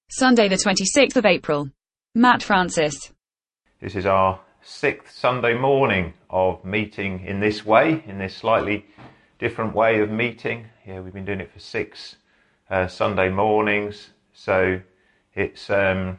Sunday the 26th of April. Matt Francis. This is our 6th Sunday morning of meeting in this way, in this slightly different way of meeting. We've been doing it for 6 Sunday mornings. So it's Sunday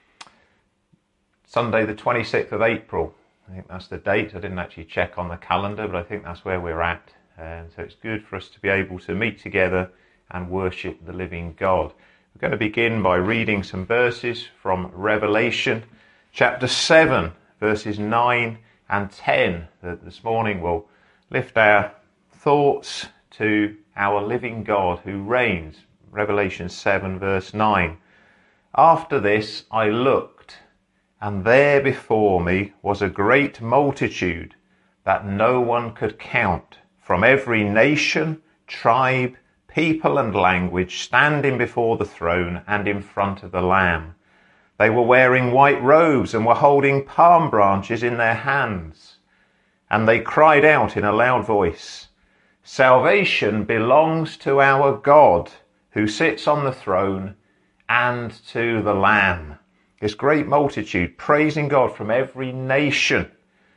the 26th of April. I think that's the date. I didn't actually check on the calendar, but I think that's where we're at. So it's good for us to be able to meet together and worship the living God. We're going to begin by reading some verses from Revelation chapter 7, verses 9 and 10. This morning we'll lift our thoughts to our living God who reigns. Revelation 7, verse 9. After this I looked, and there before me was a great multitude that no one could count, from every nation, tribe, people and language, standing before the throne and in front of the Lamb. They were wearing white robes and were holding palm branches in their hands. And they cried out in a loud voice, "Salvation belongs to our God who sits on the throne and to the Lamb." This great multitude praising God from every nation,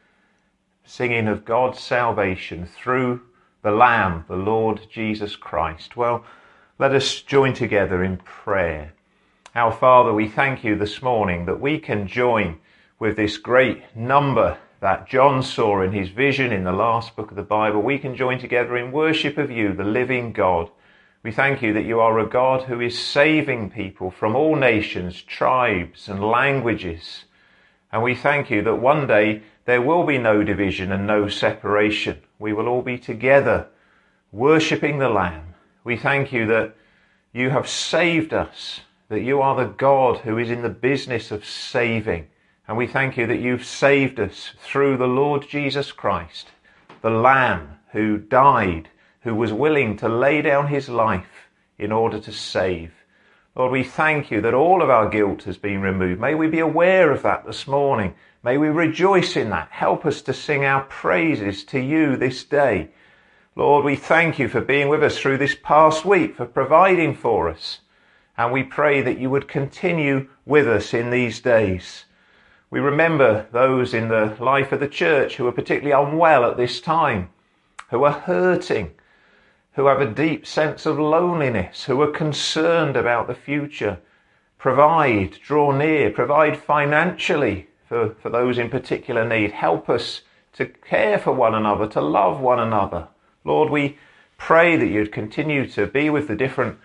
singing of God's salvation through the Lamb, the Lord Jesus Christ. Well, let us join together in prayer. Our Father, we thank you this morning that we can join with this great number that John saw in his vision in the last book of the Bible. We can join together in worship of you, the living God. We thank you that you are a God who is saving people from all nations, tribes and languages. And we thank you that one day there will be no division and no separation. We will all be together worshipping the Lamb. We thank you that you have saved us, that you are the God who is in the business of saving. And we thank you that you've saved us through the Lord Jesus Christ, the Lamb who died, who was willing to lay down his life in order to save. Lord, we thank you that all of our guilt has been removed. May we be aware of that this morning. May we rejoice in that. Help us to sing our praises to you this day. Lord, we thank you for being with us through this past week, for providing for us. And we pray that you would continue with us in these days. We remember those in the life of the church who are particularly unwell at this time, who are hurting, who have a deep sense of loneliness, who are concerned about the future. Provide, draw near, provide financially for those in particular need. Help us to care for one another, to love one another. Lord, we pray that you'd continue to be with the different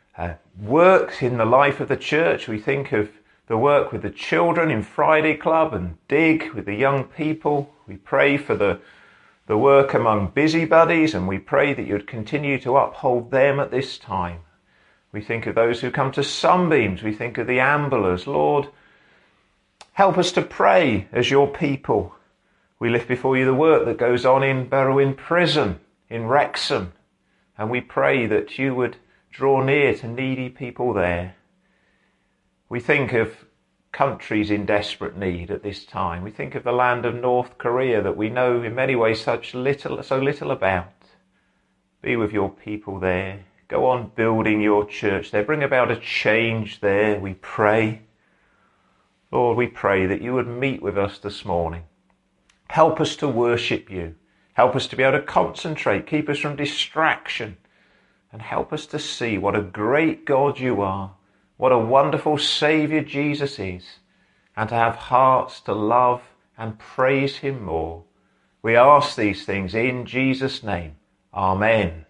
works in the life of the church. We think of the work with the children in Friday Club and Dig with the young people. We pray for the work among busybodies, and we pray that you'd continue to uphold them at this time. We think of those who come to Sunbeams. We think of the Amblers. Lord, help us to pray as your people. We lift before you the work that goes on in Berwyn Prison, in Wrexham, and we pray that you would draw near to needy people there. We think of countries in desperate need at this time. We think of the land of North Korea that we know in many ways so little about. Be with your people there. Go on building your church there. Bring about a change there, we pray. Lord, we pray that you would meet with us this morning. Help us to worship you. Help us to be able to concentrate. Keep us from distraction. And help us to see what a great God you are. What a wonderful Saviour Jesus is, and to have hearts to love and praise him more. We ask these things in Jesus' name. Amen.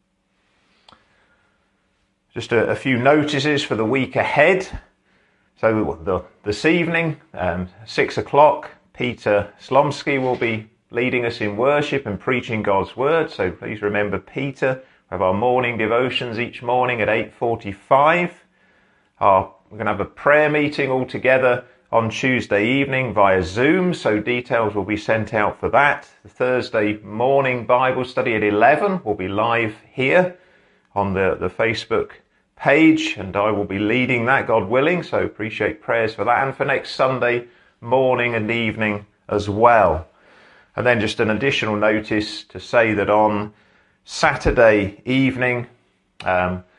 Just a few notices for the week ahead. So this evening, 6 o'clock, Peter Slomsky will be leading us in worship and preaching God's word. So please remember Peter. We have our morning devotions each morning at 8:45. We're going to have a prayer meeting all together on Tuesday evening via Zoom, so details will be sent out for that. The Thursday morning Bible study at 11 will be live here on the Facebook page, and I will be leading that, God willing, so appreciate prayers for that, and for next Sunday morning and evening as well. And then just an additional notice to say that on Saturday evening,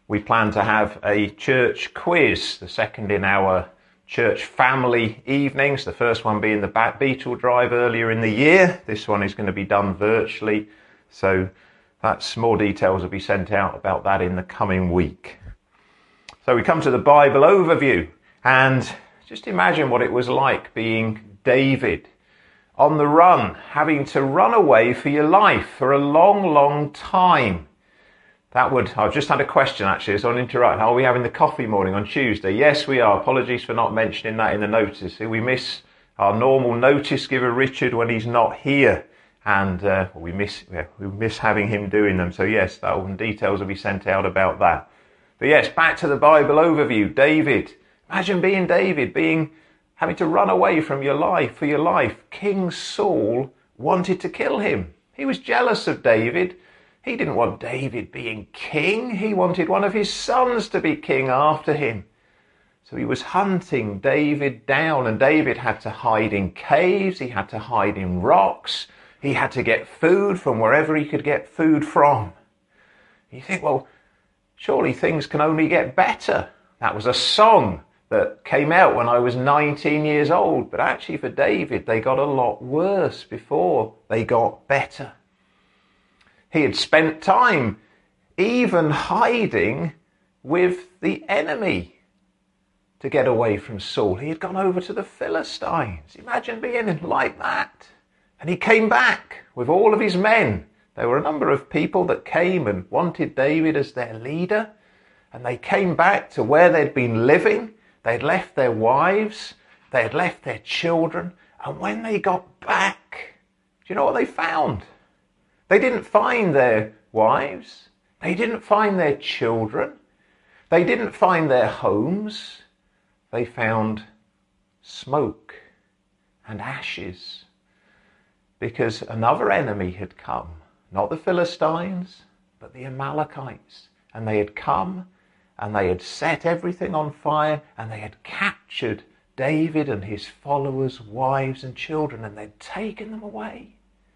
we plan to have a church quiz, the second in our church family evenings, the first one being the Beetle Drive earlier in the year. This one is going to be done virtually, so that's more details will be sent out about that in the coming week. So we come to the Bible overview, and just imagine what it was like being David on the run, having to run away for your life for a long, long time. I've just had a question actually, so I'll interrupt. Are we having the coffee morning on Tuesday? Yes, we are. Apologies for not mentioning that in the notice. We miss our normal notice giver Richard when he's not here, and we miss having him doing them. So yes, details will be sent out about that. But yes, back to the Bible overview. David. Imagine being David, having to run away from your life for your life. King Saul wanted to kill him. He was jealous of David. He didn't want David being king. He wanted one of his sons to be king after him. So he was hunting David down, and David had to hide in caves. He had to hide in rocks. He had to get food from wherever he could get food from. You think, well, surely things can only get better. That was a song that came out when I was 19 years old. But actually for David, they got a lot worse before they got better. He had spent time even hiding with the enemy to get away from Saul. He had gone over to the Philistines. Imagine being like that. And he came back with all of his men. There were a number of people that came and wanted David as their leader. And they came back to where they'd been living. They'd left their wives. They had left their children. And when they got back, do you know what they found? They didn't find their wives. They didn't find their children. They didn't find their homes. They found smoke and ashes, because another enemy had come, not the Philistines, but the Amalekites. And they had come and they had set everything on fire, and they had captured David and his followers' wives and children, and they'd taken them away.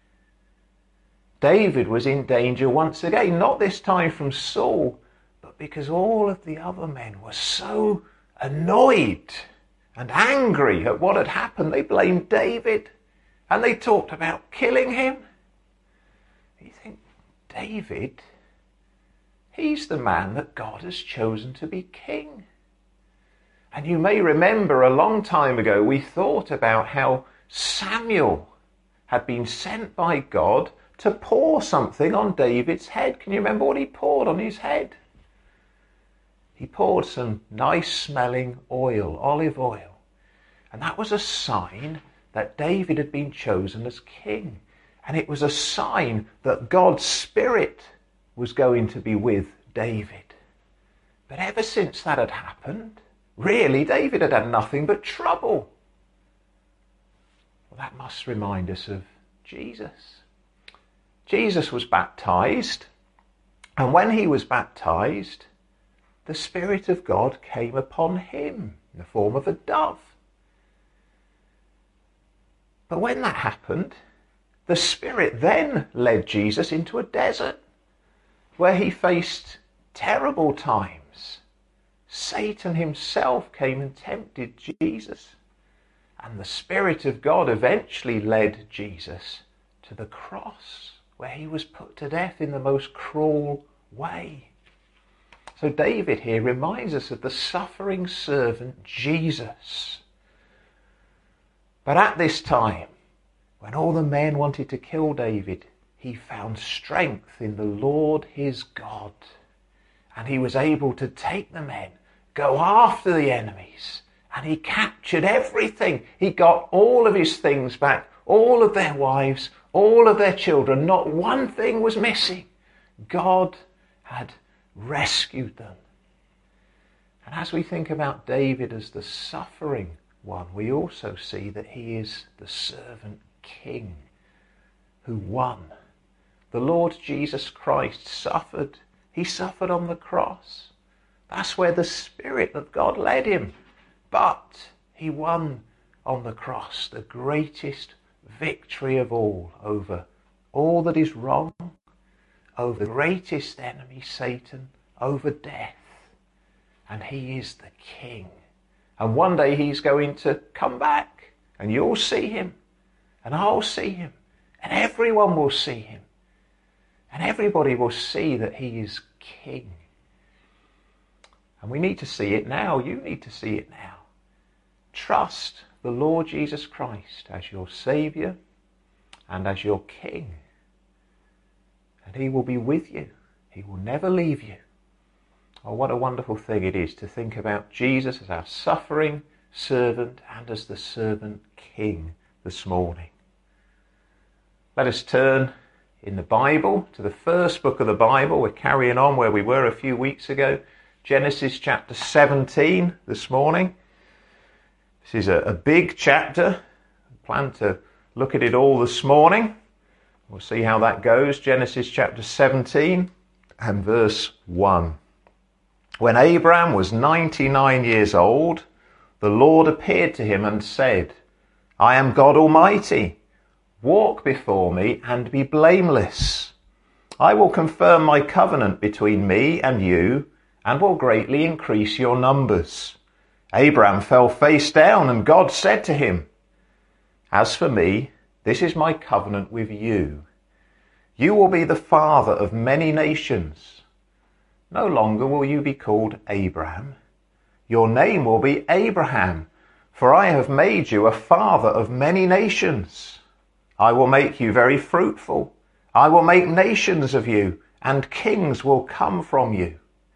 David was in danger once again, not this time from Saul, but because all of the other men were so annoyed and angry at what had happened. They blamed David and they talked about killing him. You think, David, he's the man that God has chosen to be king. And you may remember a long time ago we thought about how Samuel had been sent by God to pour something on David's head. Can you remember what he poured on his head? He poured some nice smelling oil, olive oil. And that was a sign that David had been chosen as king. And it was a sign that God's Spirit was going to be with David. But ever since that had happened, really David had had nothing but trouble. Well, that must remind us of Jesus. Jesus was baptized, and when he was baptized, the Spirit of God came upon him in the form of a dove. But when that happened, the Spirit then led Jesus into a desert where he faced terrible times. Satan himself came and tempted Jesus, and the Spirit of God eventually led Jesus to the cross, where he was put to death in the most cruel way. So David here reminds us of the suffering servant Jesus. But at this time, when all the men wanted to kill David, he found strength in the Lord his God. And he was able to take the men, go after the enemies, and he captured everything. He got all of his things back, all of their wives, all of their children. Not one thing was missing. God had rescued them. And as we think about David as the suffering one, we also see that he is the servant king who won. The Lord Jesus Christ suffered. He suffered on the cross. That's where the Spirit of God led him. But he won on the cross the greatest victory of all over all that is wrong, over the greatest enemy, Satan, over death. and he is the King. And one day he's going to come back, and you'll see him, and I'll see him, and everyone will see him. And everybody will see that he is King. And we need to see it now. You need to see it now. Trust the Lord Jesus Christ as your Saviour and as your King. And he will be with you. He will never leave you. Oh, what a wonderful thing it is to think about Jesus as our suffering servant and as the servant King this morning. Let us turn in the Bible to the first book of the Bible. We're carrying on where we were a few weeks ago. Genesis chapter 17 this morning. This is a big chapter. I plan to look at it all this morning. We'll see how that goes. Genesis chapter 17 and verse 1. When Abraham was 99 years old, the Lord appeared to him and said, I am God Almighty. Walk before me and be blameless. I will confirm my covenant between me and you and will greatly increase your numbers. Abraham fell face down, and God said to him, As for me, this is my covenant with you. You will be the father of many nations. No longer will you be called Abraham. Your name will be Abraham, for I have made you a father of many nations. I will make you very fruitful. I will make nations of you, and kings will come from you.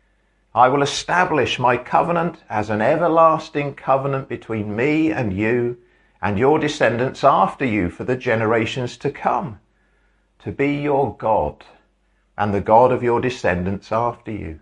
I will establish my covenant as an everlasting covenant between me and you and your descendants after you for the generations to come, to be your God and the God of your descendants after you.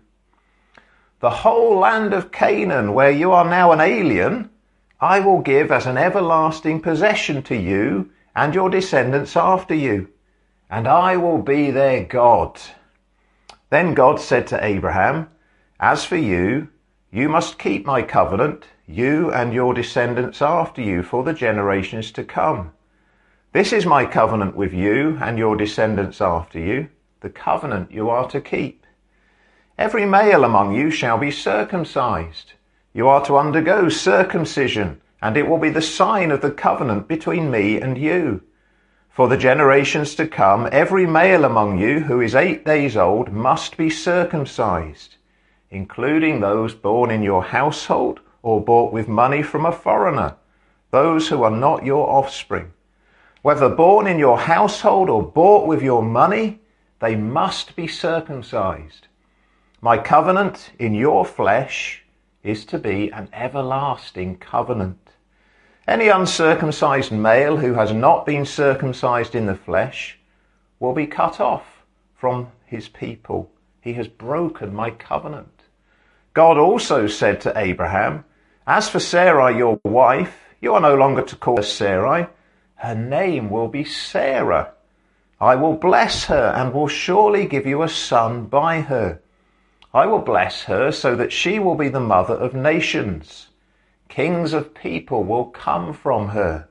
The whole land of Canaan, where you are now an alien, I will give as an everlasting possession to you and your descendants after you, and I will be their God. Then God said to Abraham, As for you, you must keep my covenant, you and your descendants after you for the generations to come. This is my covenant with you and your descendants after you, the covenant you are to keep. Every male among you shall be circumcised. You are to undergo circumcision, and it will be the sign of the covenant between me and you. For the generations to come, every male among you who is 8 days old must be circumcised, including those born in your household or bought with money from a foreigner, those who are not your offspring. Whether born in your household or bought with your money, they must be circumcised. My covenant in your flesh is to be an everlasting covenant. Any uncircumcised male who has not been circumcised in the flesh will be cut off from his people. He has broken my covenant. God also said to Abraham, As for Sarai, your wife, you are no longer to call her Sarai. Her name will be Sarah. I will bless her and will surely give you a son by her. I will bless her so that she will be the mother of nations. Kings of people will come from her.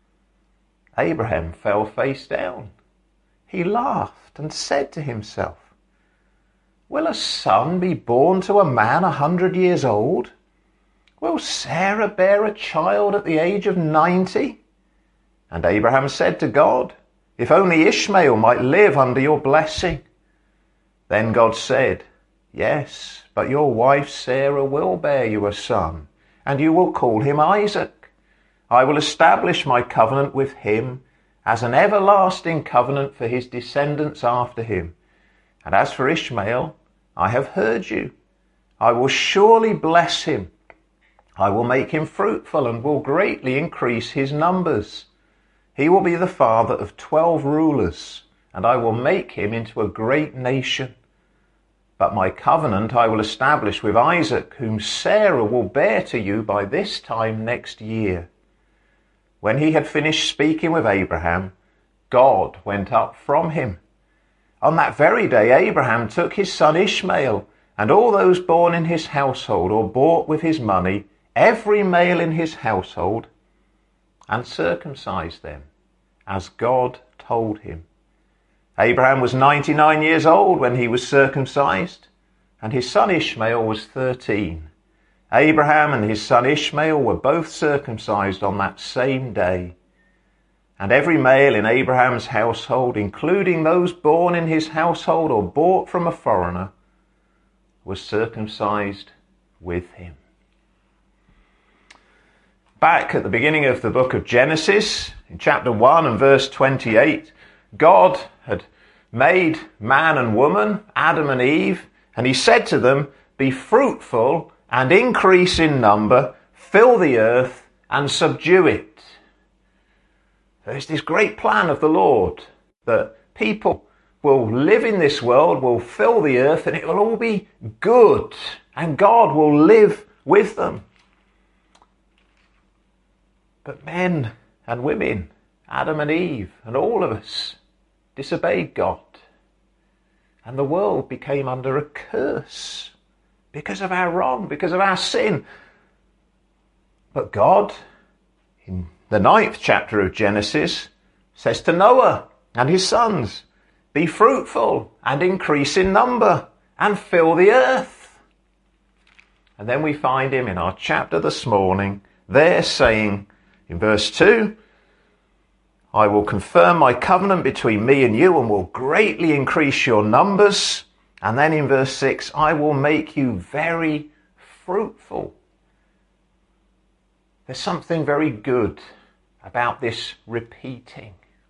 Abraham fell face down. He laughed and said to himself, Will a son be born to a man 100 years old? Will Sarah bear a child at the age of 90? And Abraham said to God, If only Ishmael might live under your blessing. Then God said, Yes, but your wife Sarah will bear you a son, and you will call him Isaac. I will establish my covenant with him as an everlasting covenant for his descendants after him. And as for Ishmael, I have heard you. I will surely bless him. I will make him fruitful and will greatly increase his numbers. He will be the father of 12 rulers, and I will make him into a great nation. But my covenant I will establish with Isaac, whom Sarah will bear to you by this time next year. When he had finished speaking with Abraham, God went up from him. On that very day Abraham took his son Ishmael, and all those born in his household or bought with his money, every male in his household, and circumcised them, as God told him. Abraham was 99 years old when he was circumcised, and his son Ishmael was 13. Abraham and his son Ishmael were both circumcised on that same day. And every male in Abraham's household, including those born in his household or bought from a foreigner, was circumcised with him. Back at the beginning of the book of Genesis, in chapter 1 and verse 28, God had made man and woman, Adam and Eve, and he said to them, "Be fruitful and increase in number, fill the earth and subdue it." There's this great plan of the Lord that people will live in this world, will fill the earth, and it will all be good, and God will live with them. But men and women, Adam and Eve, and all of us, disobeyed God. And the world became under a curse because of our wrong, because of our sin. But God, in the 9th chapter of Genesis, says to Noah and his sons, "Be fruitful and increase in number and fill the earth." And then we find him in our chapter this morning there saying in verse 2, "I will confirm my covenant between me and you and will greatly increase your numbers." And then in verse 6, "I will make you very fruitful." There's something very good about this repeating.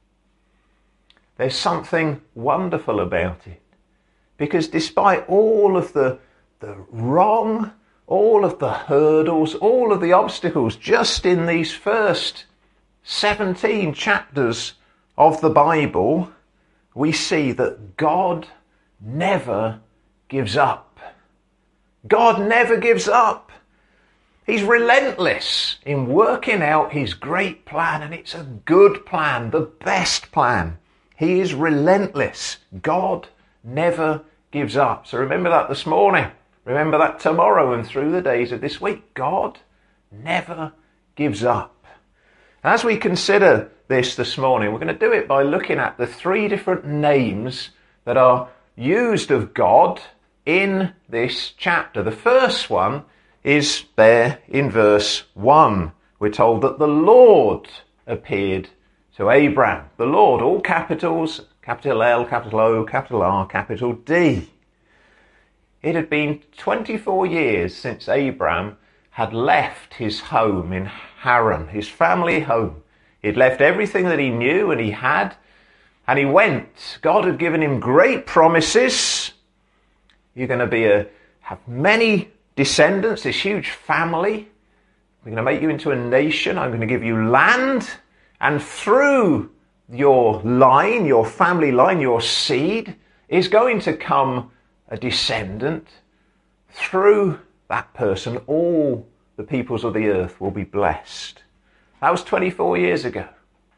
There's something wonderful about it. Because despite all of the wrong, all of the hurdles, all of the obstacles, just in these first 17 chapters of the Bible, we see that God never gives up. God never gives up. He's relentless in working out his great plan, and it's a good plan, the best plan. He is relentless. God never gives up. So remember that this morning. Remember that tomorrow and through the days of this week. God never gives up. As we consider this morning, we're going to do it by looking at the 3 different names that are used of God in this chapter. The first one is there in verse 1. We're told that the Lord appeared to Abraham. The Lord, all capitals, capital L, capital O, capital R, capital D. It had been 24 years since Abraham had left his home in Haran, his family home. He'd left everything that he knew and he had, and he went. God had given him great promises. You're going to have many descendants, this huge family. We're going to make you into a nation. I'm going to give you land. And through your line, your family line, your seed, is going to come a descendant. Through that person, all the peoples of the earth will be blessed. That was 24 years ago.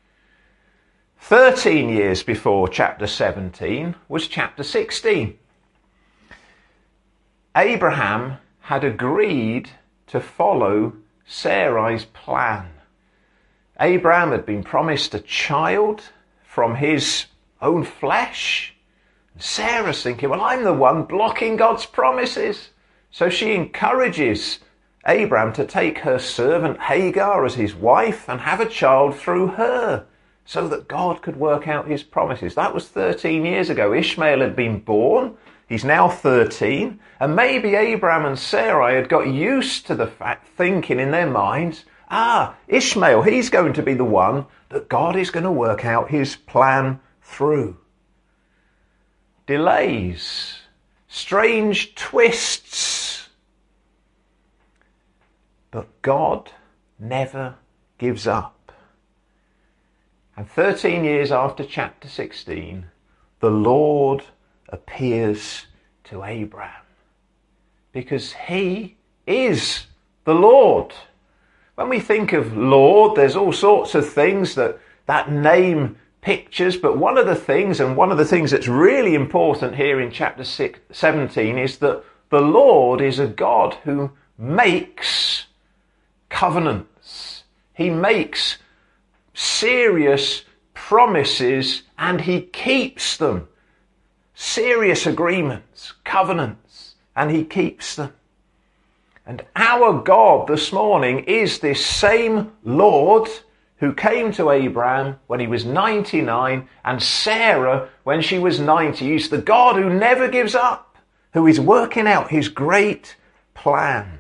13 years before chapter 17 was chapter 16. Abraham had agreed to follow Sarai's plan. Abraham had been promised a child from his own flesh. Sarah's thinking, well, I'm the one blocking God's promises. So she encourages Abraham to take her servant Hagar as his wife and have a child through her so that God could work out his promises. That was 13 years ago. Ishmael had been born. He's now 13. And maybe Abraham and Sarai had got used to the fact, thinking in their minds, Ishmael, he's going to be the one that God is going to work out his plan through. Delays, strange twists. But God never gives up. And 13 years after chapter 16, the Lord appears to Abraham. Because he is the Lord. When we think of Lord, there's all sorts of things that name pictures, but one of the things that's really important here in chapter 17 is that the Lord is a God who makes covenants. He makes serious promises and he keeps them. Serious agreements, covenants, and he keeps them. And our God this morning is this same Lord who came to Abraham when he was 99 and Sarah when she was 90. He's the God who never gives up, who is working out his great plan.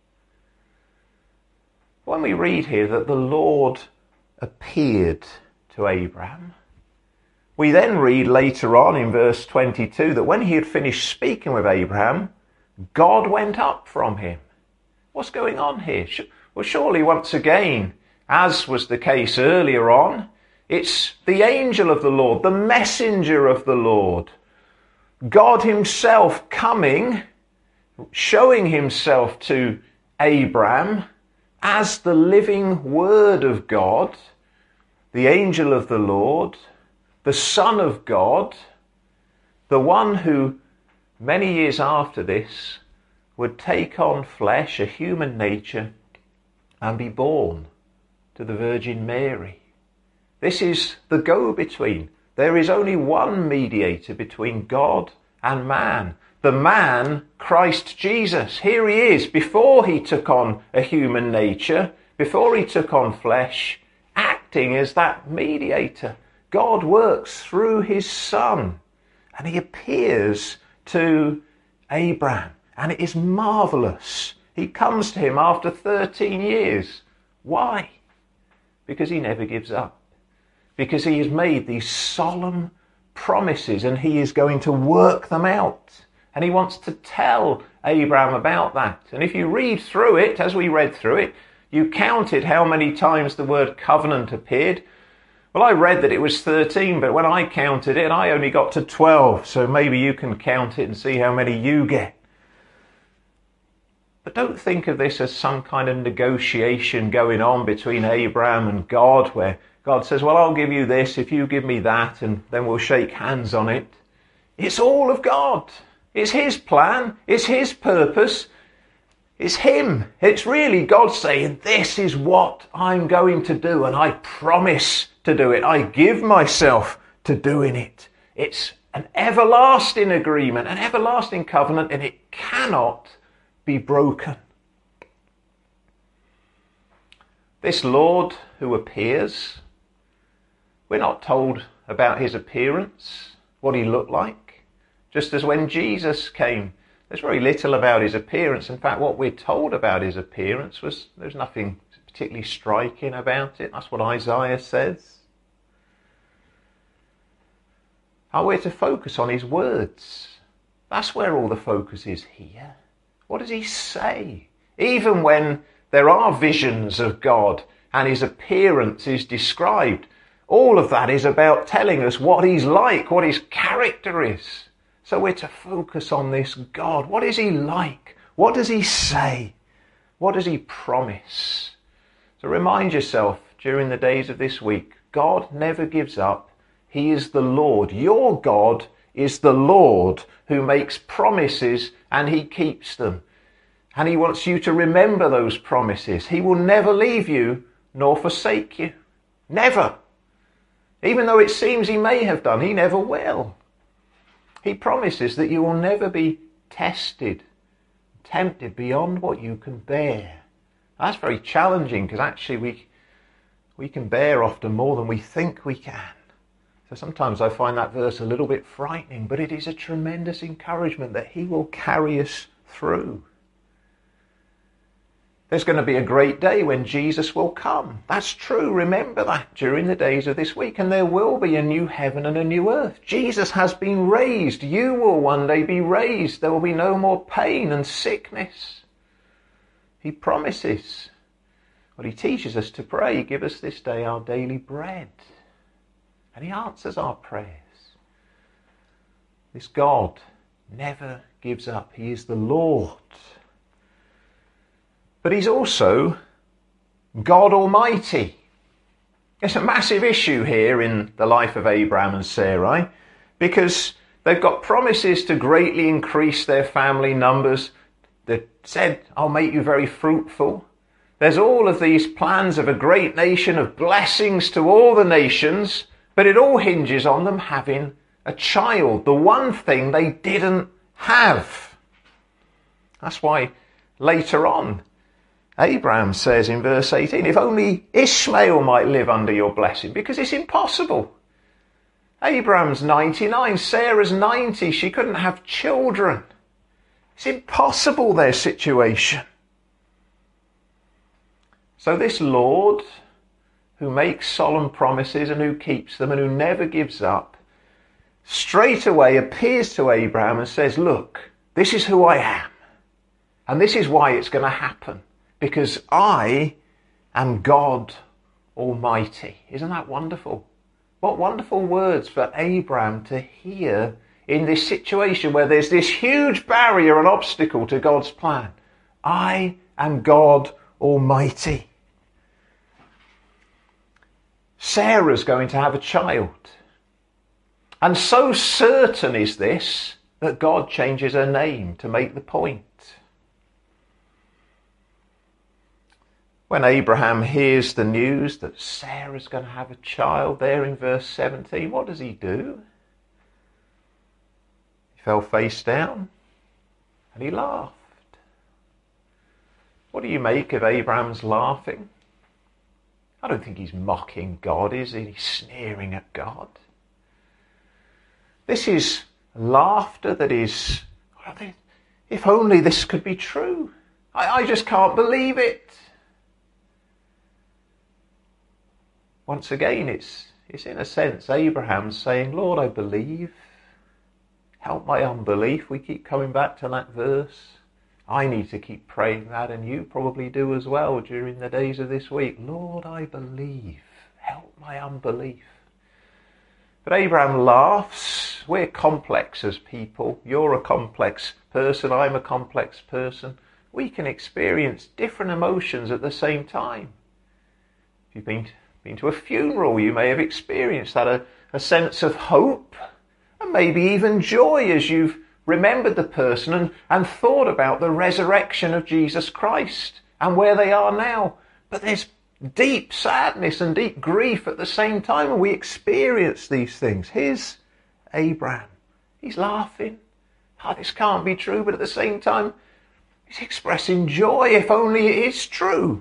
When we read here that the Lord appeared to Abraham, we then read later on in verse 22 that when he had finished speaking with Abraham, God went up from him. What's going on here? Well, surely once again, as was the case earlier on, it's the angel of the Lord, the messenger of the Lord, God himself coming, showing himself to Abraham as the living word of God, the angel of the Lord, the Son of God, the one who many years after this would take on flesh, a human nature, and be born to the Virgin Mary. This is the go-between. There is only one mediator between God and man. The man, Christ Jesus. Here he is, before he took on a human nature, before he took on flesh, acting as that mediator. God works through his Son, and he appears to Abraham, and it is marvellous. He comes to him after 13 years. Why? Because he never gives up. Because he has made these solemn promises and he is going to work them out. And he wants to tell Abraham about that. And if you read through it, as we read through it, you counted how many times the word covenant appeared. Well, I read that it was 13, but when I counted it, I only got to 12. So maybe you can count it and see how many you get. But don't think of this as some kind of negotiation going on between Abraham and God, where God says, well, I'll give you this if you give me that, and then we'll shake hands on it. It's all of God. It's his plan. It's his purpose. It's him. It's really God saying, this is what I'm going to do, and I promise to do it. I give myself to doing it. It's an everlasting agreement, an everlasting covenant, and it cannot be broken. This Lord who appears, we're not told about his appearance, what he looked like. Just as when Jesus came, there's very little about his appearance. In fact, what we're told about his appearance was there's nothing particularly striking about it. That's what Isaiah says. We're to focus on his words. That's where all the focus is here. What does he say? Even when there are visions of God and his appearance is described, all of that is about telling us what he's like, what his character is. So we're to focus on this God. What is he like? What does he say? What does he promise? So remind yourself during the days of this week, God never gives up. He is the Lord. Your God is the Lord who makes promises and he keeps them. And he wants you to remember those promises. He will never leave you nor forsake you. Never. Even though it seems he may have done, he never will. He promises that you will never be tested, tempted beyond what you can bear. That's very challenging because actually we can bear often more than we think we can. So sometimes I find that verse a little bit frightening, but it is a tremendous encouragement that he will carry us through. There's going to be a great day when Jesus will come. That's true. Remember that during the days of this week. And there will be a new heaven and a new earth. Jesus has been raised. You will one day be raised. There will be no more pain and sickness. He promises. Well, he teaches us to pray. Give us this day our daily bread. And he answers our prayers. This God never gives up. He is the Lord. But he's also God Almighty. It's a massive issue here in the life of Abraham and Sarai because they've got promises to greatly increase their family numbers. They said, I'll make you very fruitful. There's all of these plans of a great nation, of blessings to all the nations, but it all hinges on them having a child, the one thing they didn't have. That's why Later on, Abraham says in verse 18, if only Ishmael might live under your blessing, because it's impossible. Abraham's 99, Sarah's 90, she couldn't have children. It's impossible, their situation. So this Lord, who makes solemn promises and who keeps them and who never gives up, straight away appears to Abraham and says, look, this is who I am. And this is why it's going to happen. Because I am God Almighty. Isn't that wonderful? What wonderful words for Abraham to hear in this situation where there's this huge barrier and obstacle to God's plan. I am God Almighty. Sarah's going to have a child. And so certain is this that God changes her name to make the point. When Abraham hears the news that Sarah's going to have a child there in verse 17, what does he do? He fell face down and he laughed. What do you make of Abraham's laughing? I don't think he's mocking God, is he? He's sneering at God. This is laughter that is, if only this could be true. I just can't believe it. Once again, it's in a sense Abraham saying, Lord, I believe. Help my unbelief. We keep coming back to that verse. I need to keep praying that, and you probably do as well during the days of this week. Lord, I believe. Help my unbelief. But Abraham laughs. We're complex as people. You're a complex person. I'm a complex person. We can experience different emotions at the same time. If you've been to a funeral, you may have experienced that, a sense of hope and maybe even joy as you've remembered the person and thought about the resurrection of Jesus Christ and where they are now. But there's deep sadness and deep grief at the same time, and we experience these things. Here's Abraham. He's laughing. This can't be true, but at the same time, he's expressing joy, if only it is true.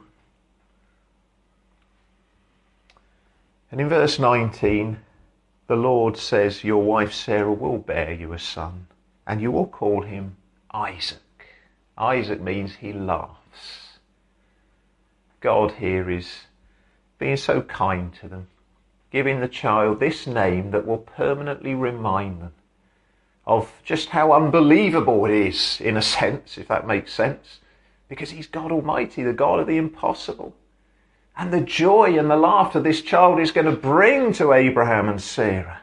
And in verse 19, the Lord says, your wife Sarah will bear you a son, and you will call him Isaac. Isaac means he laughs. God here is being so kind to them, giving the child this name that will permanently remind them of just how unbelievable it is, in a sense, if that makes sense, because he's God Almighty, the God of the impossible. And the joy and the laughter this child is going to bring to Abraham and Sarah.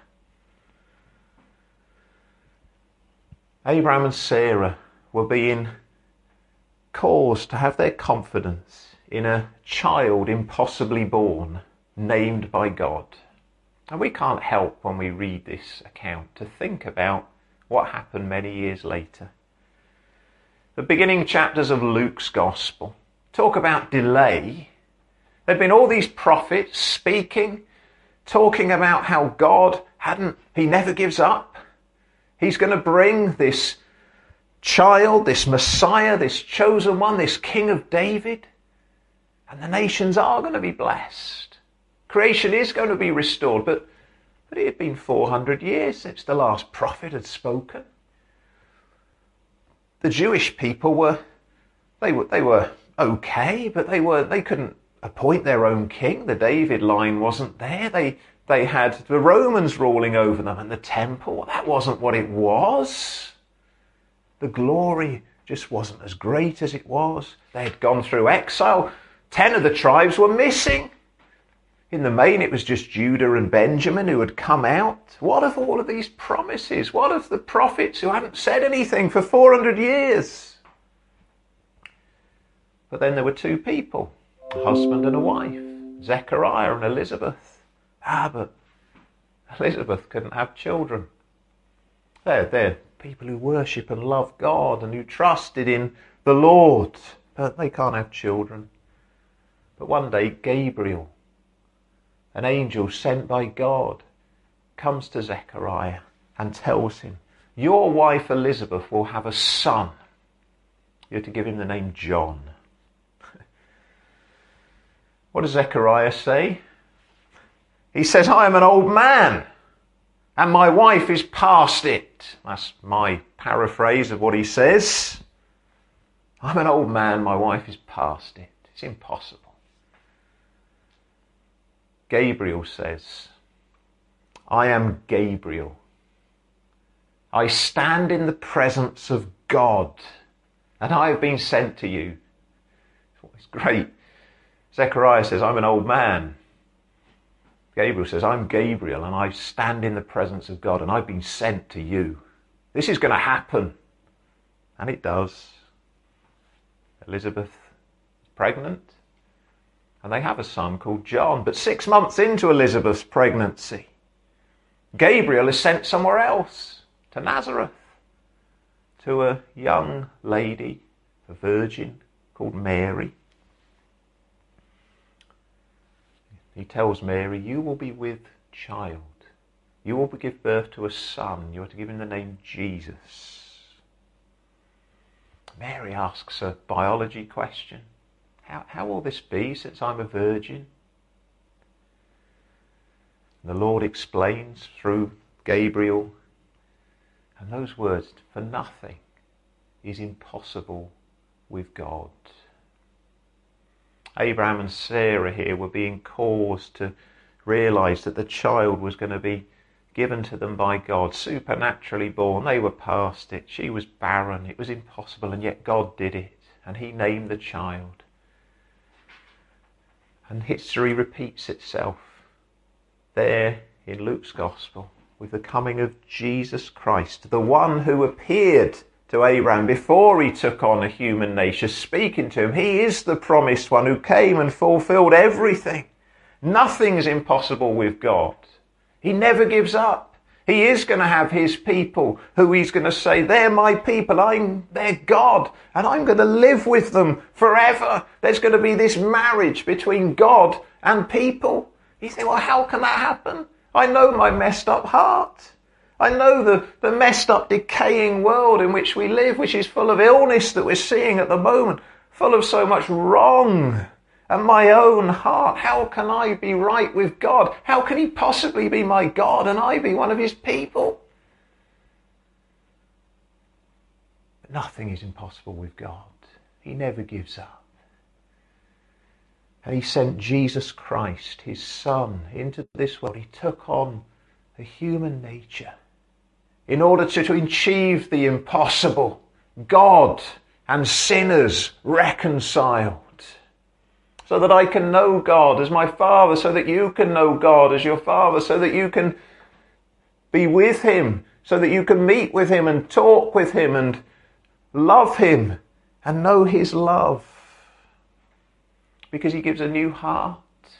Abraham and Sarah were being caused to have their confidence in a child impossibly born, named by God. And we can't help when we read this account to think about what happened many years later. The beginning chapters of Luke's Gospel talk about delay. There'd been all these prophets speaking, talking about how God he never gives up. He's going to bring this child, this Messiah, this chosen one, this King of David. And the nations are going to be blessed. Creation is going to be restored. But it had been 400 years since the last prophet had spoken. The Jewish people were okay, but they couldn't appoint their own king. The David line wasn't there. They had the Romans ruling over them, and the temple, that wasn't what it was. The glory just wasn't as great as it was. They had gone through exile. 10 of the tribes were missing. In the main, it was just Judah and Benjamin who had come out. What of all of these promises? What of the prophets who hadn't said anything for 400 years? But then there were two people, a husband and a wife, Zechariah and Elizabeth. But Elizabeth couldn't have children. They're people who worship and love God and who trusted in the Lord, but they can't have children. But one day, Gabriel, an angel sent by God, comes to Zechariah and tells him, your wife Elizabeth will have a son. You're to give him the name John. What does Zechariah say? He says, I am an old man and my wife is past it. That's my paraphrase of what he says. I'm an old man, my wife is past it. It's impossible. Gabriel says, I am Gabriel. I stand in the presence of God and I have been sent to you. It's great. Zechariah says, I'm an old man. Gabriel says, I'm Gabriel and I stand in the presence of God and I've been sent to you. This is going to happen. And it does. Elizabeth is pregnant and they have a son called John. But 6 months into Elizabeth's pregnancy, Gabriel is sent somewhere else, to Nazareth, to a young lady, a virgin called Mary. He tells Mary, you will be with child. You will give birth to a son. You are to give him the name Jesus. Mary asks a biology question. How will this be since I'm a virgin? The Lord explains through Gabriel. And those words, for nothing is impossible with God. Abraham and Sarah here were being caused to realise that the child was going to be given to them by God, supernaturally born. They were past it. She was barren. It was impossible, and yet God did it, and he named the child. And history repeats itself there in Luke's Gospel with the coming of Jesus Christ, the one who appeared to Abraham before he took on a human nature, speaking to him. He is the promised one who came and fulfilled everything. Nothing's impossible with God. He never gives up. He is going to have his people who he's going to say, they're my people, I'm their God, and I'm going to live with them forever. There's going to be this marriage between God and people. You think, well, how can that happen? I know my messed up heart. I know the messed up, decaying world in which we live, which is full of illness that we're seeing at the moment, full of so much wrong. And my own heart, how can I be right with God? How can he possibly be my God and I be one of his people? But nothing is impossible with God. He never gives up. And he sent Jesus Christ, his Son, into this world. He took on a human nature in order to achieve the impossible. God and sinners reconciled. So that I can know God as my Father, so that you can know God as your Father, so that you can be with him, so that you can meet with him and talk with him and love him and know his love. Because he gives a new heart.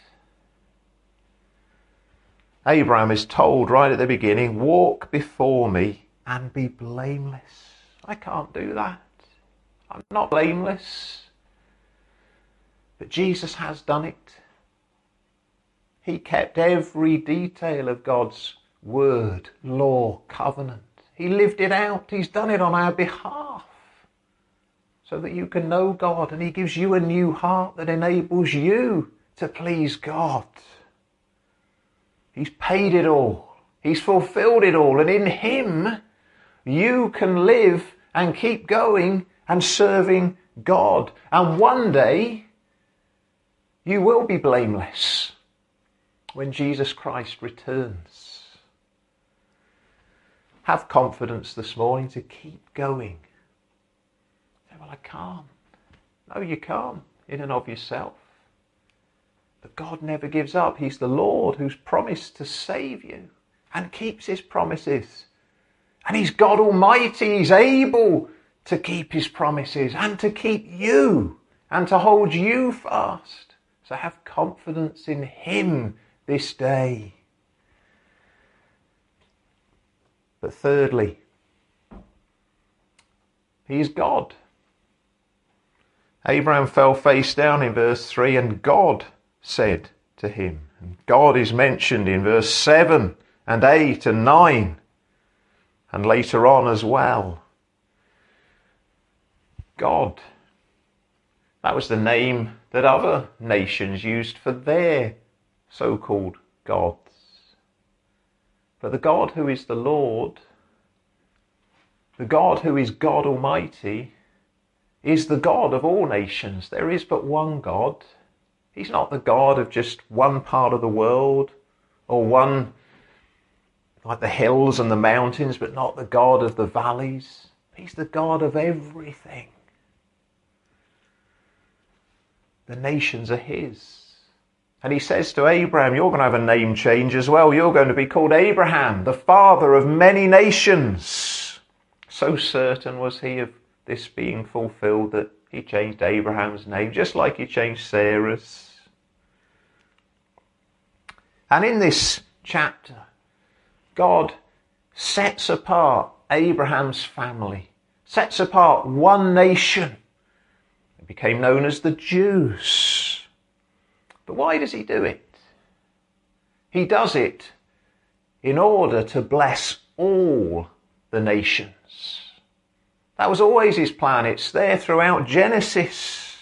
Abraham is told right at the beginning, walk before me and be blameless. I can't do that. I'm not blameless. But Jesus has done it. He kept every detail of God's word, law, covenant. He lived it out. He's done it on our behalf. So that you can know God, and he gives you a new heart that enables you to please God. He's paid it all. He's fulfilled it all. And in him, you can live and keep going and serving God. And one day, you will be blameless when Jesus Christ returns. Have confidence this morning to keep going. Say, well, I can't. No, you can't in and of yourself. But God never gives up. He's the Lord who's promised to save you and keeps his promises. And he's God Almighty. He's able to keep his promises and to keep you and to hold you fast. So have confidence in him this day. But thirdly, he is God. Abraham fell face down in verse 3, and God said to him. And God is mentioned in verse 7 and 8 and 9 and later on as well. God. That was the name that other nations used for their so-called gods. But the God who is the Lord, the God who is God Almighty, is the God of all nations. There is but one God. He's not the God of just one part of the world, or one, like the hills and the mountains, but not the God of the valleys. He's the God of everything. The nations are his. And he says to Abraham, you're going to have a name change as well. You're going to be called Abraham, the father of many nations. So certain was he of this being fulfilled that he changed Abraham's name, just like he changed Sarah's. And in this chapter, God sets apart Abraham's family, sets apart one nation. It became known as the Jews. But why does he do it? He does it in order to bless all the nations. That was always his plan. It's there throughout Genesis.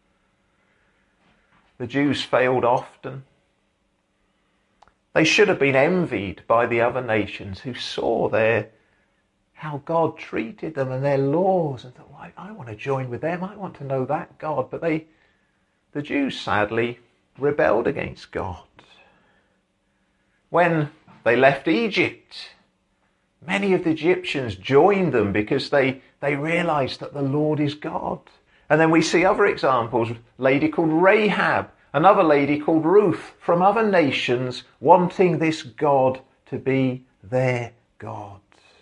The Jews failed often. They should have been envied by the other nations who saw how God treated them and their laws and thought, well, I want to join with them. I want to know that God. But the Jews sadly rebelled against God. When they left Egypt, many of the Egyptians joined them because they realized that the Lord is God. And then we see other examples, a lady called Rahab, another lady called Ruth, from other nations wanting this God to be their God.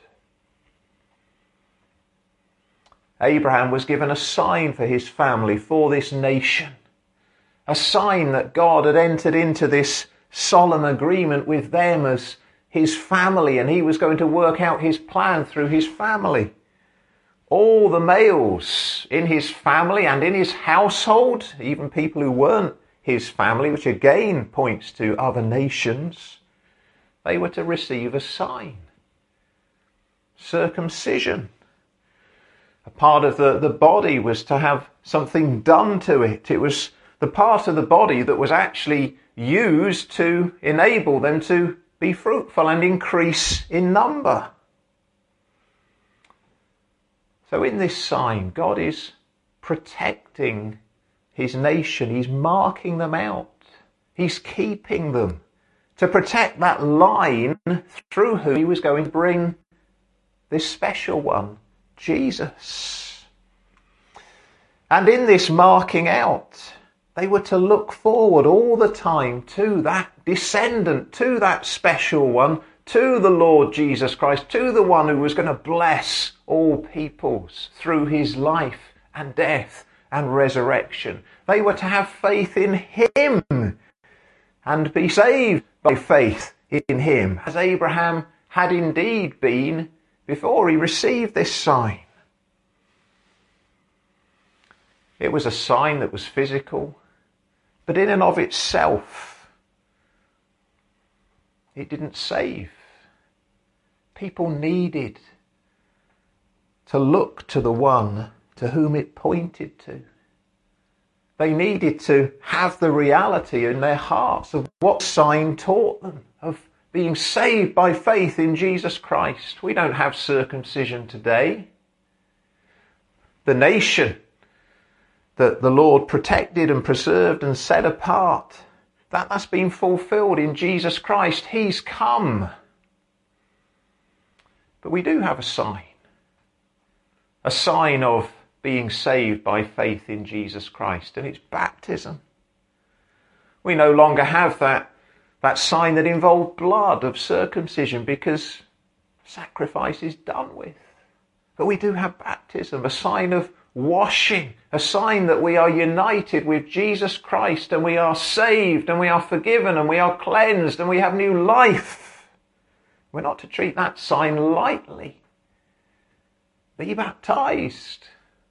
Abraham was given a sign for his family, for this nation. A sign that God had entered into this solemn agreement with them as his family, and he was going to work out his plan through his family. All the males in his family and in his household, even people who weren't his family, which again points to other nations, they were to receive a sign. Circumcision. A part of the body was to have something done to it. It was the part of the body that was actually used to enable them to be fruitful and increase in number. So in this sign, God is protecting his nation. He's marking them out. He's keeping them to protect that line through whom he was going to bring this special one, Jesus. And in this marking out, they were to look forward all the time to that descendant, to that special one, to the Lord Jesus Christ, to the one who was going to bless all peoples through his life and death and resurrection. They were to have faith in him and be saved by faith in him, as Abraham had indeed been before he received this sign. It was a sign that was physical, but in and of itself, it didn't save. People needed to look to the one to whom it pointed to. They needed to have the reality in their hearts of what sign taught them, of being saved by faith in Jesus Christ. We don't have circumcision today. The nation that the Lord protected and preserved and set apart, that's been fulfilled in Jesus Christ. He's come. But we do have a sign of being saved by faith in Jesus Christ, and it's baptism. We no longer have that sign that involved blood of circumcision because sacrifice is done with. But we do have baptism, a sign of washing, a sign that we are united with Jesus Christ and we are saved and we are forgiven and we are cleansed and we have new life. We're not to treat that sign lightly. Be baptized.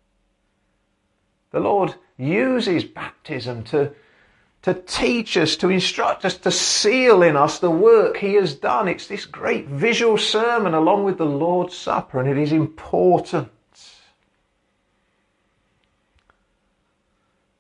The Lord uses baptism to teach us, to instruct us, to seal in us the work he has done. It's this great visual sermon along with the Lord's Supper, and it is important.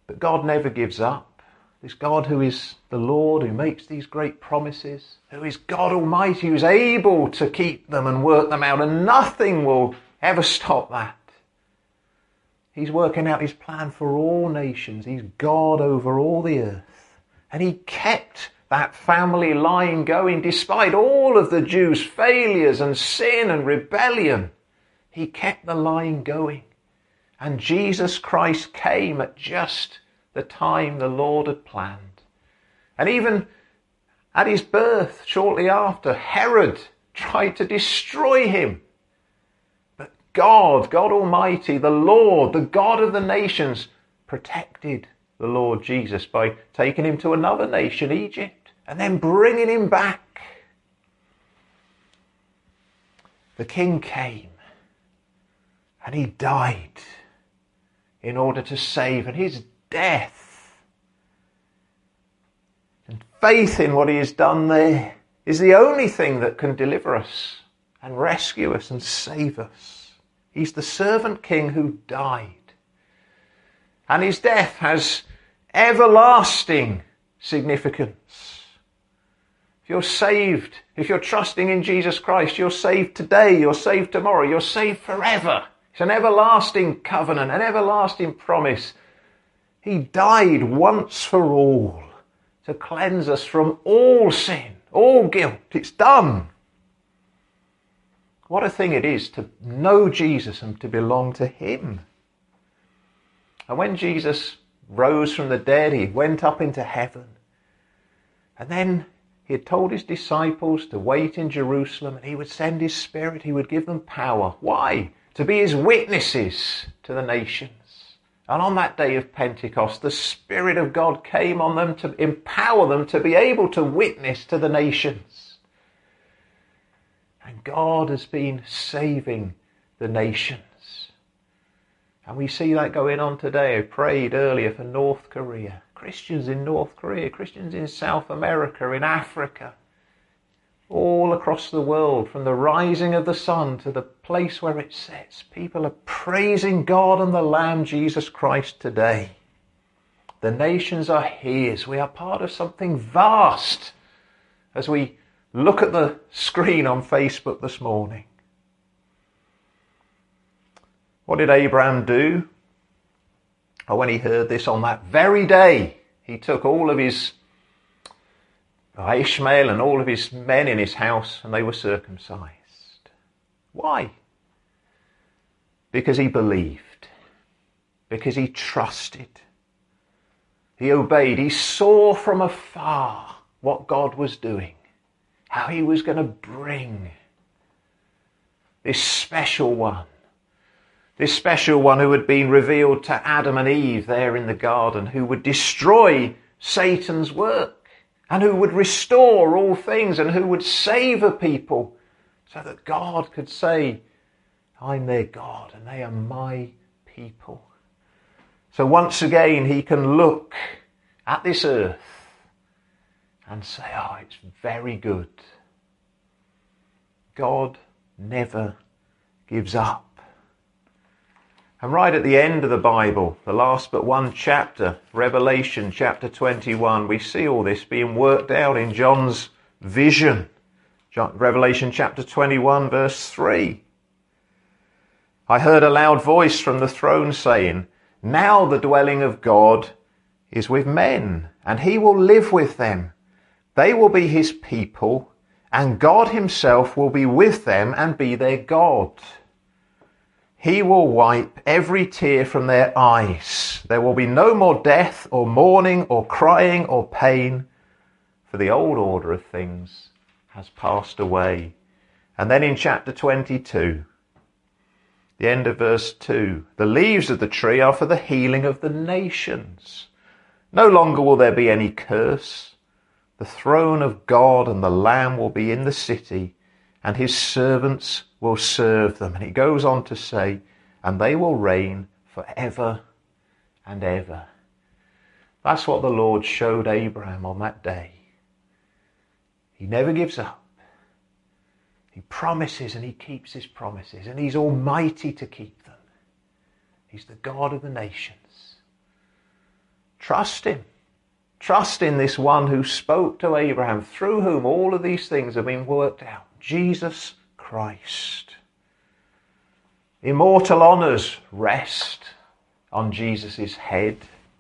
But God never gives up. This God who is the Lord, who makes these great promises, who is God Almighty, who is able to keep them and work them out, and nothing will ever stop that. He's working out his plan for all nations. He's God over all the earth. And he kept that family line going despite all of the Jews' failures and sin and rebellion. He kept the line going. And Jesus Christ came at just the time the Lord had planned. And even at his birth, shortly after, Herod tried to destroy him. But God Almighty, the Lord, the God of the nations, protected the Lord Jesus by taking him to another nation, Egypt, and then bringing him back. The King came and he died in order to save, and his death and faith in what he has done there is the only thing that can deliver us and rescue us and save us. He's the servant king who died. And his death has everlasting significance. If you're saved, if you're trusting in Jesus Christ, you're saved today, you're saved tomorrow, you're saved forever. It's an everlasting covenant, an everlasting promise. He died once for all to cleanse us from all sin, all guilt. It's done. What a thing it is to know Jesus and to belong to him. And when Jesus rose from the dead, he went up into heaven. And then he had told his disciples to wait in Jerusalem, and he would send his Spirit, he would give them power. Why? To be his witnesses to the nations. And on that day of Pentecost, the Spirit of God came on them to empower them to be able to witness to the nations. And God has been saving the nations. And we see that going on today. I prayed earlier for North Korea. Christians in North Korea, Christians in South America, in Africa, all across the world, from the rising of the sun to the place where it sets. People are praising God and the Lamb, Jesus Christ, today. The nations are his. We are part of something vast as we look at the screen on Facebook this morning. What did Abraham do? Or when he heard this on that very day, he took all of his Ishmael and all of his men in his house, and they were circumcised. Why? Because he believed. Because he trusted. He obeyed. He saw from afar what God was doing. How he was going to bring this special one. This special one who had been revealed to Adam and Eve there in the garden, who would destroy Satan's work and who would restore all things and who would save a people so that God could say, I'm their God and they are my people. So once again he can look at this earth and say, oh, it's very good. God never gives up. And right at the end of the Bible, the last but one chapter, Revelation chapter 21, we see all this being worked out in John's vision. Revelation chapter 21 verse 3. I heard a loud voice from the throne saying, now the dwelling of God is with men, and he will live with them. They will be his people, and God himself will be with them and be their God. He will wipe every tear from their eyes. There will be no more death or mourning or crying or pain, for the old order of things has passed away. And then in chapter 22, the end of verse 2, the leaves of the tree are for the healing of the nations. No longer will there be any curse. The throne of God and the Lamb will be in the city, and his servants will serve them. And he goes on to say, and they will reign forever and ever. That's what the Lord showed Abraham on that day. He never gives up. He promises and he keeps his promises, and he's almighty to keep them. He's the God of the nations. Trust him. Trust in this one who spoke to Abraham, through whom all of these things have been worked out. Jesus Christ. Immortal honours rest on Jesus' head.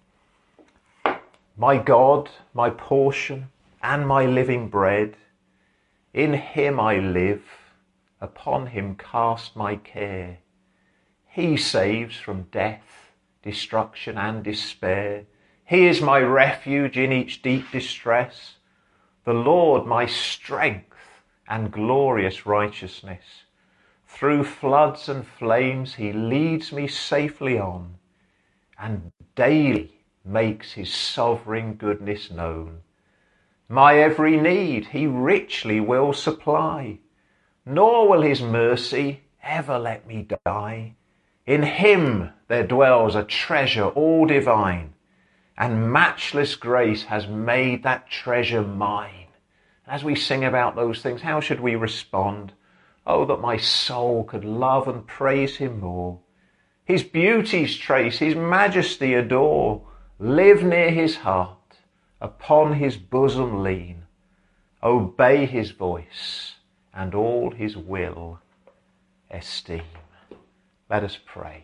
My God, my portion, and my living bread. In him I live, upon him cast my care. He saves from death, destruction, and despair. He is my refuge in each deep distress. The Lord my strength and glorious righteousness. Through floods and flames he leads me safely on, and daily makes his sovereign goodness known. My every need he richly will supply, nor will his mercy ever let me die. In him there dwells a treasure all divine, and matchless grace has made that treasure mine. As we sing about those things, how should we respond? Oh, that my soul could love and praise him more. His beauties trace, his majesty adore. Live near his heart, upon his bosom lean. Obey his voice, and all his will esteem. Let us pray.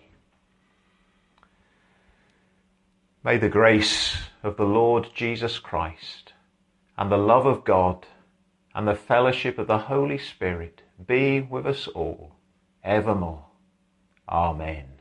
May the grace of the Lord Jesus Christ, and the love of God, and the fellowship of the Holy Spirit be with us all evermore. Amen.